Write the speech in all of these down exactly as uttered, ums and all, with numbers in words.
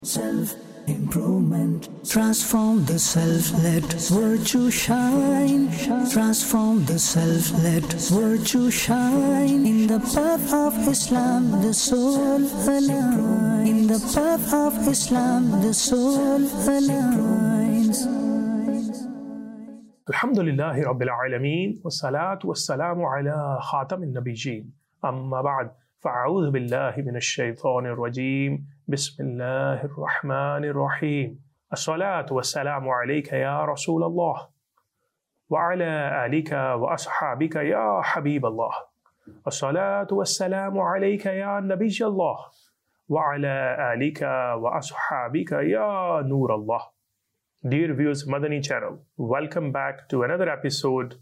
Self-improvement. Transform the self, let virtue shine. Transform the self, let virtue shine. In the path of Islam, the soul aligns. In the path of Islam, the soul aligns. Alhamdulillahi Rabbil Alameen. Wassalatu wassalamu ala khatamin nabiyyin. Amma ba'd. فأعوذ بالله من الشيطان الرجيم بسم الله الرحمن الرحيم الصلاة والسلام عليك يا رسول الله وعلى آلك وأصحابك يا حبيب الله الصلاة والسلام عليك يا نبي الله وعلى آلك وأصحابك يا نور الله. Dear viewers, Madani channel, welcome back to another episode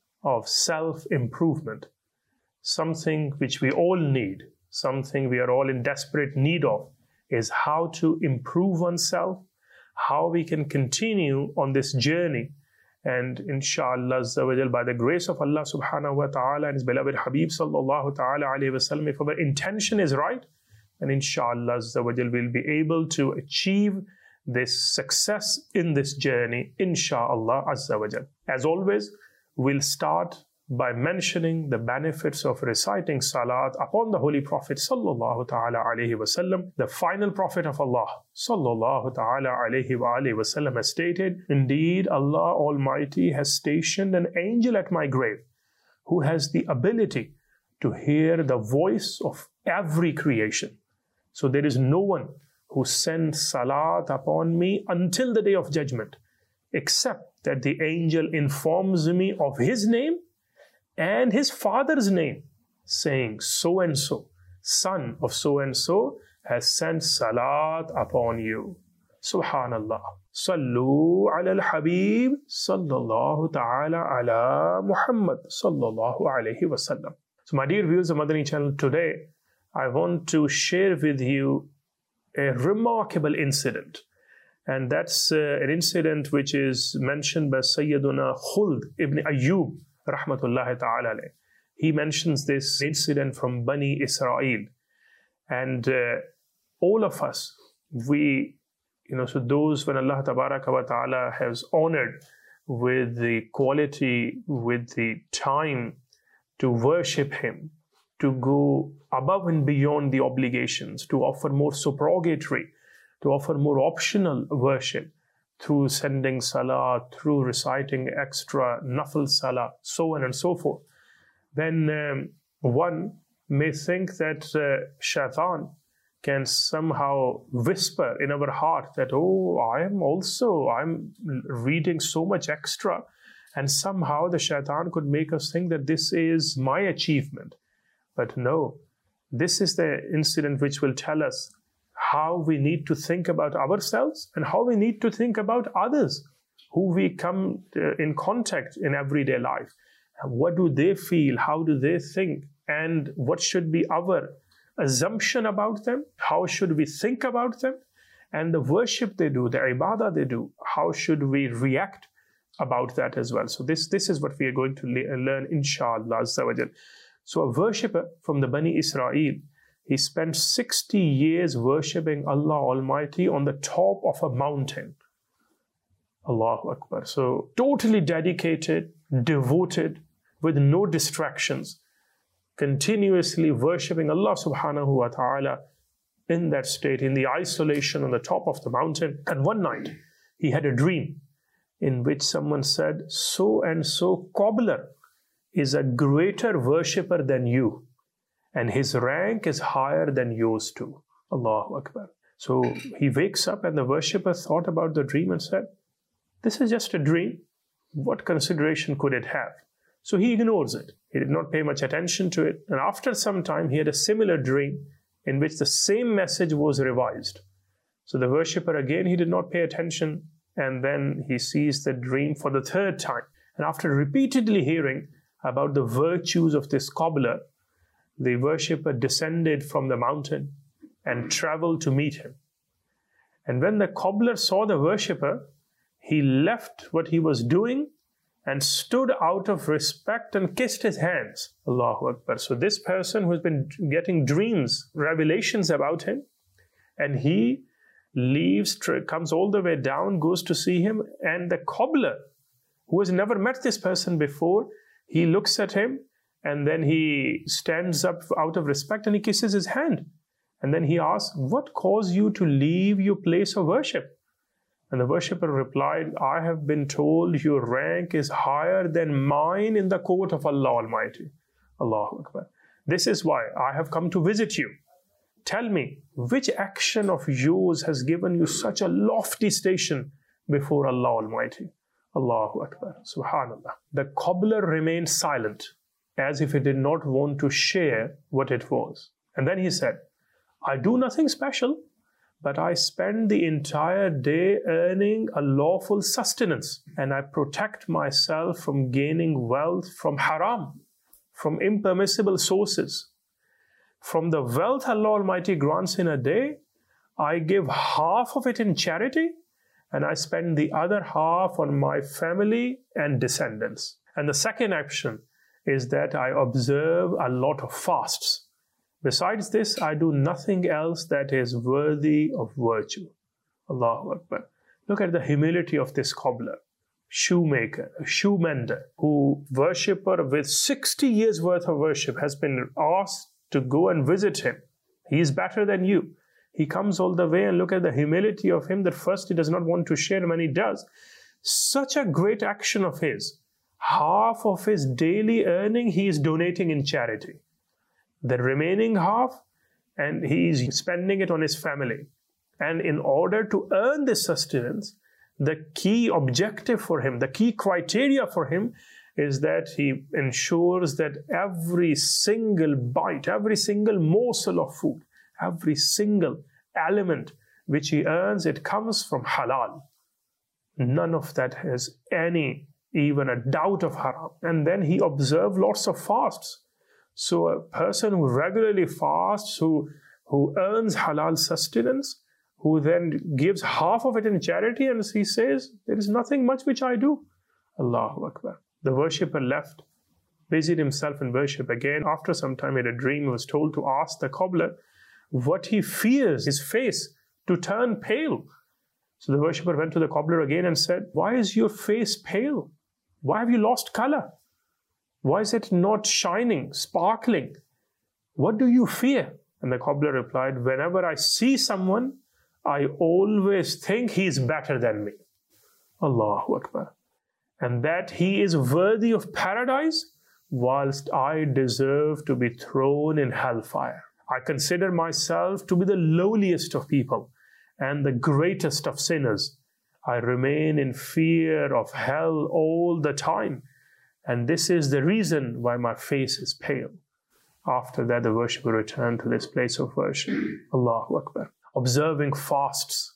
of self-improvement. Something which we all need, something we are all in desperate need of, is how to improve oneself, how we can continue on this journey. And inshallah, by the grace of Allah subhanahu wa ta'ala and His beloved Habib sallallahu ta'ala alayhi wa sallam, if our intention is right, then inshallah we'll be able to achieve this success in this journey, inshallah azza wa jal. As always, we'll start by mentioning the benefits of reciting salat upon the Holy Prophet sallallahu ta'ala alayhi wasallam. The final Prophet of Allah sallallahu ta'ala alayhi wa alayhi wasallam has stated, indeed Allah Almighty has stationed an angel at my grave who has the ability to hear the voice of every creation. So there is no one who sends salat upon me until the day of judgment, except that the angel informs me of his name and his father's name, saying, so and so, son of so and so, has sent salat upon you. Subhanallah. Sallu ala al-Habib sallallahu ta'ala ala Muhammad sallallahu alayhi wa sallam. So my dear viewers of Madani channel, today I want to share with you a remarkable incident. And that's uh, an incident which is mentioned by Sayyiduna Khuld ibn Ayyub rahmatullahi ta'ala alayh. He mentions this incident from Bani Israel. And uh, all of us, we, you know, so those when Allah tabaraka wa ta'ala has honored with the quality, with the time to worship Him, to go above and beyond the obligations, to offer more supererogatory, to offer more optional worship, through sending salah, through reciting extra nafil salah, so on and so forth, then um, one may think that uh, shaitan can somehow whisper in our heart that, oh, I am also, I'm reading so much extra, and somehow the shaitan could make us think that this is my achievement. But no, this is the incident which will tell us how we need to think about ourselves and how we need to think about others who we come in contact in everyday life. What do they feel? How do they think? And what should be our assumption about them? How should we think about them? And the worship they do, the ibadah they do, how should we react about that as well? So this, this is what we are going to le- learn, inshallah azza wa jal. So a worshipper from the Bani Israel, he spent sixty years worshipping Allah Almighty on the top of a mountain. Allahu Akbar. So totally dedicated, devoted, with no distractions, continuously worshipping Allah subhanahu wa ta'ala in that state, in the isolation on the top of the mountain. And one night, he had a dream in which someone said, so and so cobbler is a greater worshipper than you, and his rank is higher than yours too. Allahu Akbar. So he wakes up and the worshipper thought about the dream and said, this is just a dream. What consideration could it have? So he ignores it. He did not pay much attention to it. And after some time, he had a similar dream in which the same message was revised. So the worshipper again, he did not pay attention. And then he sees the dream for the third time. And after repeatedly hearing about the virtues of this cobbler, the worshipper descended from the mountain and traveled to meet him. And when the cobbler saw the worshipper, he left what he was doing and stood out of respect and kissed his hands. Allahu Akbar. So this person who's been getting dreams, revelations about him, and he leaves, comes all the way down, goes to see him, and the cobbler, who has never met this person before, he looks at him, and then he stands up out of respect and he kisses his hand. And then he asks, what caused you to leave your place of worship? And the worshipper replied, I have been told your rank is higher than mine in the court of Allah Almighty. Allahu Akbar. This is why I have come to visit you. Tell me, which action of yours has given you such a lofty station before Allah Almighty? Allahu Akbar. Subhanallah. The cobbler remained silent, as if he did not want to share what it was. And then he said, I do nothing special, but I spend the entire day earning a lawful sustenance, and I protect myself from gaining wealth from haram, from impermissible sources. From the wealth Allah Almighty grants in a day, I give half of it in charity, and I spend the other half on my family and descendants. And the second action is that I observe a lot of fasts. Besides this, I do nothing else that is worthy of virtue. Allahu Akbar. Look at the humility of this cobbler, shoemaker, shoe mender, who worshipper with sixty years worth of worship has been asked to go and visit him. He is better than you. He comes all the way, and look at the humility of him, that first he does not want to share, and when he does, such a great action of his. Half of his daily earning he is donating in charity. The remaining half, and he is spending it on his family. And in order to earn this sustenance, the key objective for him, the key criteria for him is that he ensures that every single bite, every single morsel of food, every single element which he earns, it comes from halal. None of that has any, even a doubt of haram. And then he observes lots of fasts. So a person who regularly fasts, who, who earns halal sustenance, who then gives half of it in charity, and he says, there is nothing much which I do. Allahu Akbar. The worshipper left, busied himself in worship again. After some time he had a dream. He was told to ask the cobbler what he fears, his face to turn pale. So the worshipper went to the cobbler again and said, why is your face pale? Why have you lost color? Why is it not shining, sparkling? What do you fear? And the cobbler replied, whenever I see someone, I always think he is better than me. Allahu Akbar. And that he is worthy of paradise, whilst I deserve to be thrown in hellfire. I consider myself to be the lowliest of people and the greatest of sinners. I remain in fear of hell all the time. And this is the reason why my face is pale. After that, the worshipper returned to this place of worship. Allahu Akbar. Observing fasts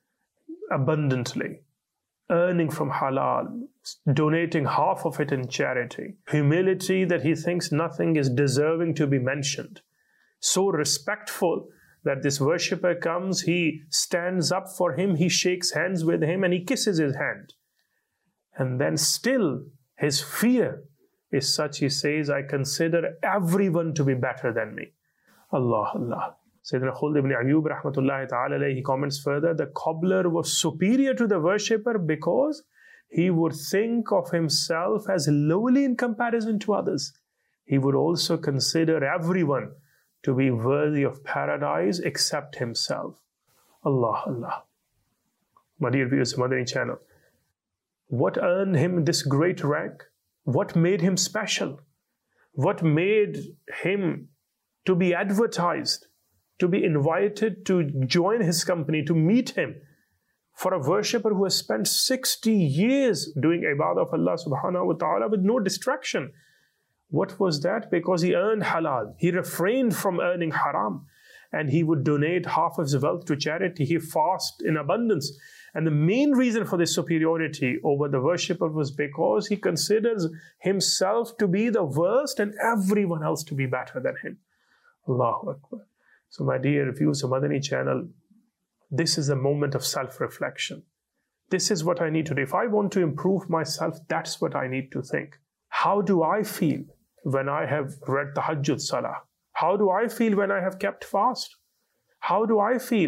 abundantly, earning from halal, donating half of it in charity. Humility that he thinks nothing is deserving to be mentioned. So respectful that this worshipper comes, he stands up for him, he shakes hands with him, and he kisses his hand. And then still, his fear is such, he says, I consider everyone to be better than me. Allah, Allah. Sayyidina Khuld ibn Ayyub rahmatullahi ta'ala alayhi, he comments further, the cobbler was superior to the worshipper because he would think of himself as lowly in comparison to others. He would also consider everyone to be worthy of paradise except himself. Allah, Allah. My dear viewers of Madani channel, what earned him this great rank? What made him special? What made him to be advertised, to be invited to join his company, to meet him? For a worshipper who has spent sixty years doing ibadah of Allah subhanahu wa ta'ala with no distraction. What was that? Because he earned halal. He refrained from earning haram. And he would donate half of his wealth to charity. He fasted in abundance. And the main reason for this superiority over the worshipper was because he considers himself to be the worst and everyone else to be better than him. Allahu Akbar. So my dear viewers of Madani channel, this is a moment of self-reflection. This is what I need to do. If I want to improve myself, that's what I need to think. How do I feel when I have read Tahajjud Salah? How do I feel when I have kept fast? How do I feel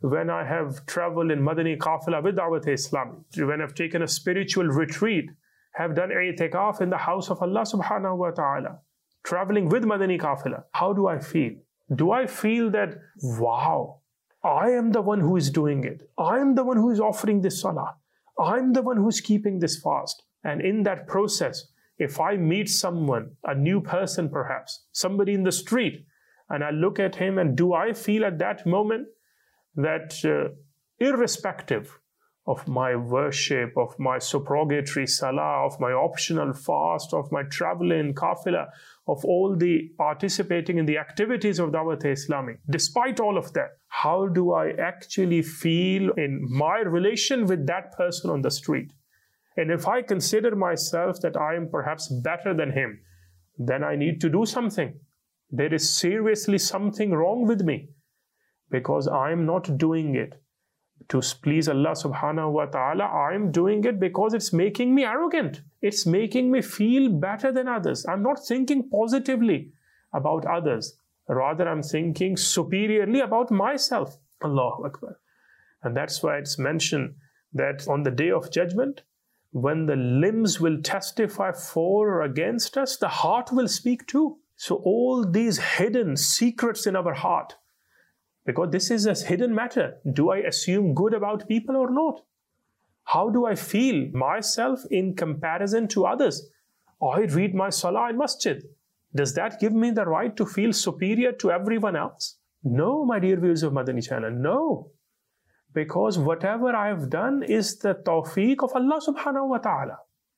when I have traveled in Madani Qafila with Da'wat-e-Islami, when I've taken a spiritual retreat, have done i'tikaf in the house of Allah subhanahu wa ta'ala, traveling with Madani Qafila, how do I feel? Do I feel that, wow, I am the one who is doing it. I am the one who is offering this salah. I'm the one who is keeping this fast. And in that process, if I meet someone, a new person perhaps, somebody in the street, and I look at him, and do I feel at that moment that uh, irrespective of my worship, of my supererogatory salah, of my optional fast, of my travel in qafila, of all the participating in the activities of Da'wat-e-Islami, despite all of that, how do I actually feel in my relation with that person on the street? And if I consider myself that I am perhaps better than him, then I need to do something. There is seriously something wrong with me, because I am not doing it to please Allah subhanahu wa ta'ala. I am doing it because it's making me arrogant. It's making me feel better than others. I'm not thinking positively about others. Rather, I'm thinking superiorly about myself. Allahu Akbar. And that's why it's mentioned that on the day of judgment, when the limbs will testify for or against us, the heart will speak too. So all these hidden secrets in our heart, because this is a hidden matter. Do I assume good about people or not? How do I feel myself in comparison to others? I read my salah in masjid. Does that give me the right to feel superior to everyone else? No, my dear viewers of Madani Channel, no. Because whatever I have done is the tawfiq of Allah subhanahu wa ta'ala.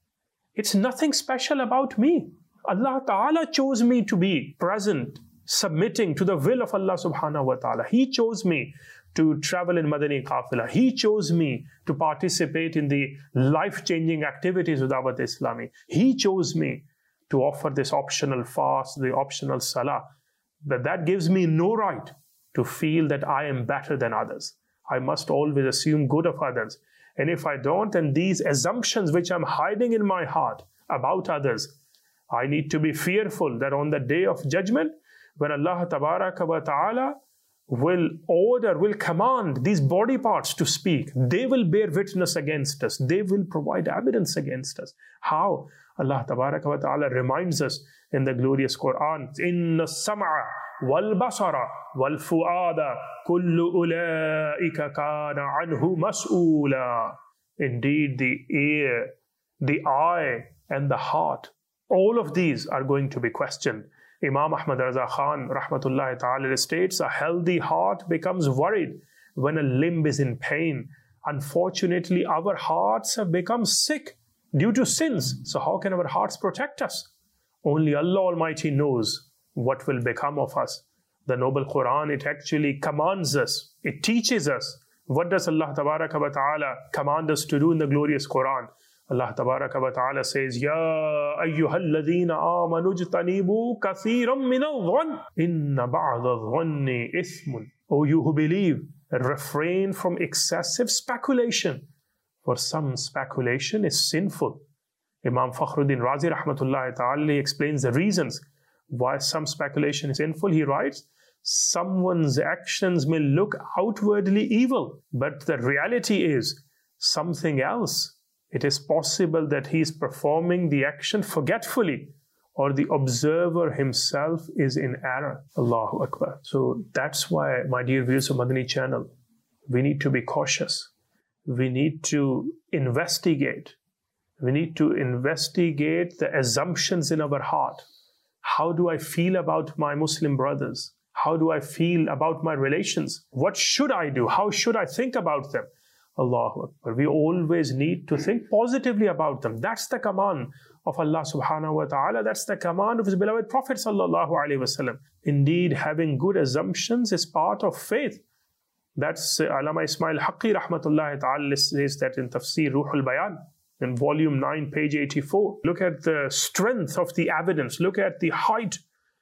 It's nothing special about me. Allah ta'ala chose me to be present, submitting to the will of Allah subhanahu wa ta'ala. He chose me to travel in Madani Qafila. He chose me to participate in the life-changing activities of Da'wat-e-Islami. He chose me to offer this optional fast, the optional salah. But that gives me no right to feel that I am better than others. I must always assume good of others. And if I don't, then these assumptions which I'm hiding in my heart about others, I need to be fearful that on the day of judgment, when Allah Tabaraka wa Ta'ala will order, will command these body parts to speak, they will bear witness against us. They will provide evidence against us. How? Allah Tabaraka wa Ta'ala reminds us in the glorious Quran, Inna sam'a wal basara wal fu'ada kullu ulaika kana anhu mas'oola. Indeed, the ear, the eye, and the heart, all of these are going to be questioned. Imam Ahmad Raza Khan rahmatullahi ta'ala states, a healthy heart becomes worried when a limb is in pain. Unfortunately, our hearts have become sick due to sins. So how can our hearts protect us? Only Allah Almighty knows what will become of us. The noble Quran, it actually commands us, it teaches us. What does Allah Tabaraka wa Ta'ala command us to do in the glorious Quran? Allah Tabaraka wa Ta'ala says, Ya ayyuhalladhina amanu jtanibu kathiran min al-dhann inna ba'da al-dhanni ithmun. O you who believe, refrain from excessive speculation, for some speculation is sinful. Imam Fakhruddin Razi rahmatullahi ta'ala explains the reasons why some speculation is sinful. He writes, someone's actions may look outwardly evil, but the reality is something else. It is possible that he is performing the action forgetfully, or the observer himself is in error. Allahu Akbar. So that's why, my dear viewers of Madani Channel, we need to be cautious. We need to investigate. We need to investigate the assumptions in our heart. How do I feel about my Muslim brothers? How do I feel about my relations? What should I do? How should I think about them? Allahu Akbar. We always need to think positively about them. That's the command of Allah subhanahu wa ta'ala. That's the command of His beloved Prophet sallallahu alaihi wasallam. Indeed, having good assumptions is part of faith. That's uh, Allama Ismail Haqqi rahmatullahi ta'ala says that in Tafsir Ruhul Bayan, in volume nine, page eighty-four. Look at the strength of the evidence. Look at the height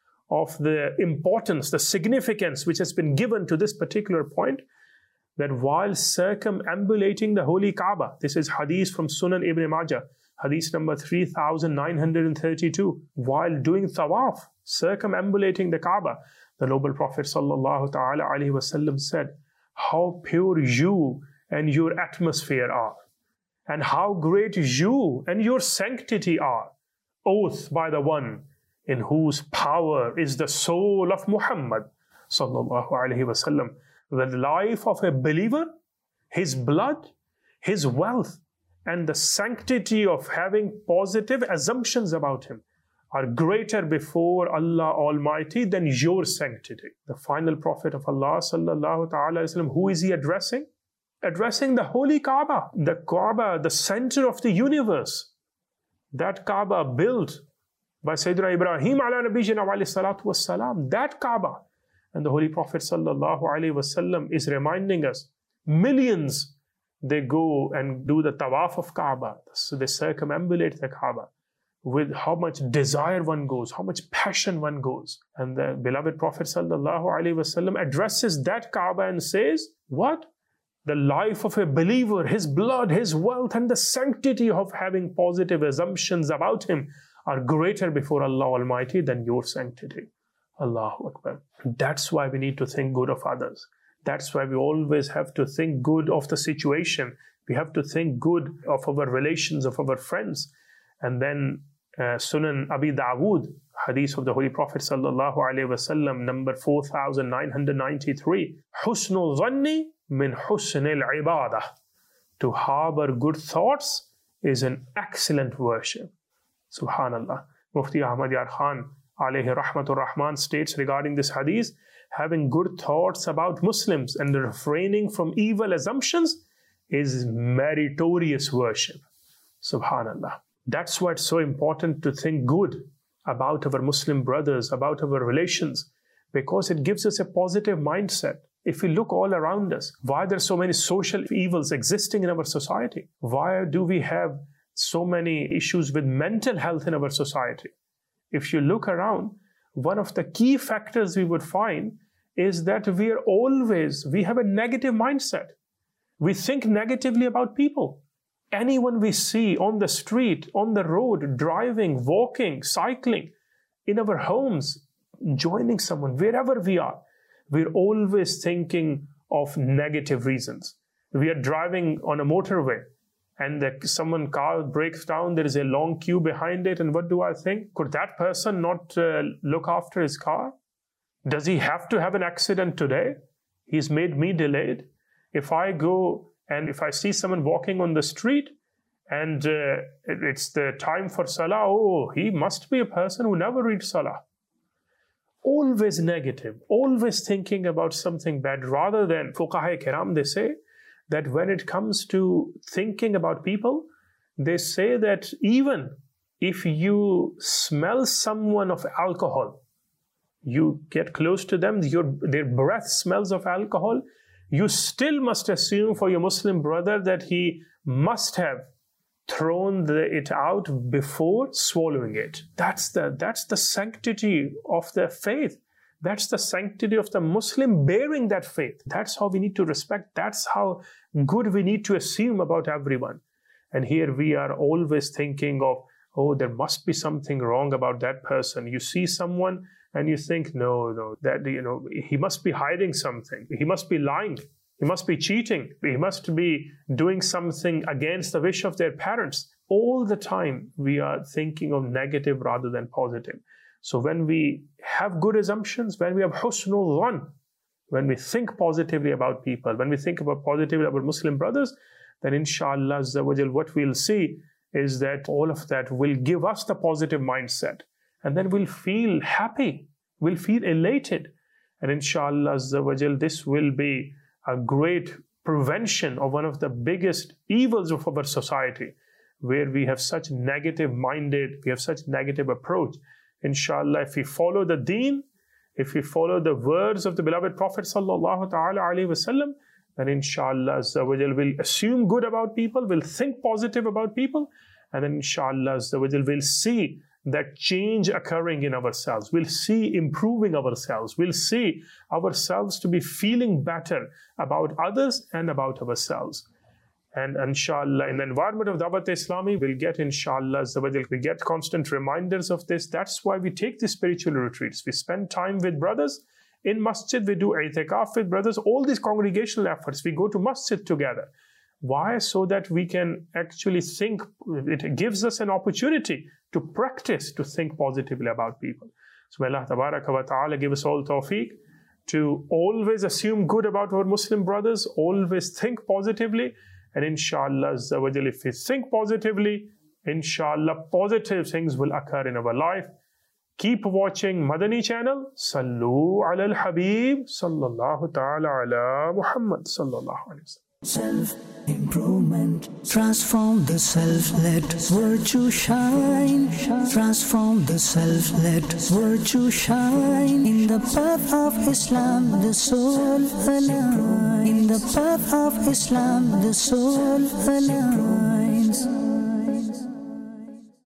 of the importance, the significance which has been given to this particular point, that while circumambulating the Holy Kaaba, this is hadith from Sunan Ibn Majah, hadith number three thousand nine hundred thirty-two, while doing tawaf, circumambulating the Kaaba, the noble Prophet sallallahu ta'ala alaihi wasallam said, how pure you and your atmosphere are, and how great you and your sanctity are. Oath by the one in whose power is the soul of Muhammad sallallahu alaihi wasallam. The life of a believer, his blood, his wealth, and the sanctity of having positive assumptions about him are greater before Allah Almighty than your sanctity. The final Prophet of Allah sallallahu ta'ala alaihi wasallam, who is he addressing? Addressing the holy Kaaba, the Kaaba, the center of the universe. That Kaaba built by Sayyidina Ibrahim ala nabiyina alayhi salatu wassalam, that Kaaba. And the Holy Prophet sallallahu alaihi wasallam is reminding us, millions, they go and do the tawaf of Kaaba. So they circumambulate the Kaaba. With how much desire one goes, how much passion one goes. And the beloved Prophet sallallahu alaihi wasallam addresses that Kaaba and says, what? The life of a believer, his blood, his wealth, and the sanctity of having positive assumptions about him are greater before Allah Almighty than your sanctity. Allahu Akbar. That's why we need to think good of others. That's why we always have to think good of the situation. We have to think good of our relations, of our friends. And then uh, Sunan Abi Dawood, hadith of the Holy Prophet sallallahu alaihi wasallam, number four thousand nine hundred ninety-three. Husnul dhanni min husnil ibadah. To harbor good thoughts is an excellent worship. Subhanallah. Mufti Ahmad Yar Khan alayhi rahmatur rahman states regarding this hadith, having good thoughts about Muslims and refraining from evil assumptions is meritorious worship. Subhanallah. That's why it's so important to think good about our Muslim brothers, about our relations, because it gives us a positive mindset. If we look all around us, why there are so many social evils existing in our society? Why do we have so many issues with mental health in our society? If you look around, one of the key factors we would find is that we are always, we have a negative mindset. We think negatively about people. Anyone we see on the street, on the road, driving, walking, cycling, in our homes, joining someone, wherever we are, we're always thinking of negative reasons. We are driving on a motorway, and the, someone car breaks down, there is a long queue behind it, and what do I think? Could that person not uh, look after his car? Does he have to have an accident today? He's made me delayed. If I go and if I see someone walking on the street and uh, it's the time for Salah, oh, he must be a person who never reads Salah. Always negative, always thinking about something bad, rather than Fuqaha Kiram, they say that when it comes to thinking about people, they say that even if you smell someone of alcohol, you get close to them, your, their breath smells of alcohol, you still must assume for your Muslim brother that he must have thrown the, it out before swallowing it. That's the, that's the sanctity of the faith. That's the sanctity of the Muslim bearing that faith. That's how we need to respect. That's how good we need to assume about everyone. And here we are always thinking of, oh, there must be something wrong about that person. You see someone and you think, no, no, that, you know, he must be hiding something. He must be lying. He must be cheating. He must be doing something against the wish of their parents. All the time we are thinking of negative rather than positive. So when we have good assumptions, when we have husnul dhann, when we think positively about people, when we think about positively about Muslim brothers, then inshallah azza wa jal, what we'll see is that all of that will give us the positive mindset. And then we'll feel happy, we'll feel elated. And inshallah azza wa jal, this will be a great prevention of one of the biggest evils of our society, where we have such negative minded, we have such negative approach. Inshallah, if we follow the deen, if we follow the words of the beloved Prophet sallallahu ta'ala alayhi wasallam, then inshallah azza wa jal, we'll assume good about people, we'll think positive about people, and then inshallah azza wa jal, we'll see that change occurring in ourselves. We'll see improving ourselves. We'll see ourselves to be feeling better about others and about ourselves. And inshallah, in the environment of Dawat Islami, we'll get inshallah, we get constant reminders of this. That's why we take these spiritual retreats. We spend time with brothers In masjid, we do i'tikaf with brothers. All these congregational efforts, we go to masjid together. Why? So that we can actually think, it gives us an opportunity to practice, to think positively about people. So may Allah tabaraka wa ta'ala give us all tawfiq to always assume good about our Muslim brothers, always think positively, and inshallah, if we think positively, inshallah, positive things will occur in our life. Keep watching Madani channel. Sallu ala al-Habib sallallahu ta'ala ala Muhammad sallallahu alayhi wa sallam. Self-improvement. Transform the self, let virtue shine. Transform the self, let virtue shine. In the path of Islam, the soul align. In the path of Islam, the soul align.